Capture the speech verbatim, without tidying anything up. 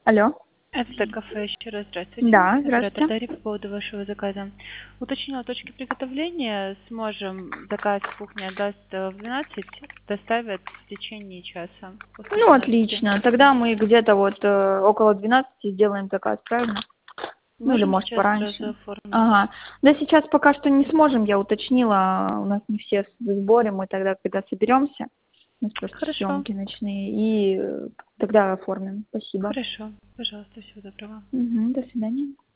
Алло. Это кафе, еще раз здравствуйте. Да, Оператор здравствуйте. Дарья по поводу вашего заказа. Уточнила точки приготовления. Сможем заказ кухни отдаст в двенадцать, доставят в течение часа после Ну, двенадцати. отлично. Тогда мы где-то вот э, около двенадцати сделаем заказ, правильно? Ну, или, Можем может, сейчас пораньше. сразу оформить. Ага. Да сейчас пока что не сможем, я уточнила. У нас не все в сборе, мы тогда, когда соберемся, у нас просто Хорошо. съемки ночные, и э, тогда оформим. Спасибо. Хорошо. Пожалуйста, всего доброго. Угу, до свидания.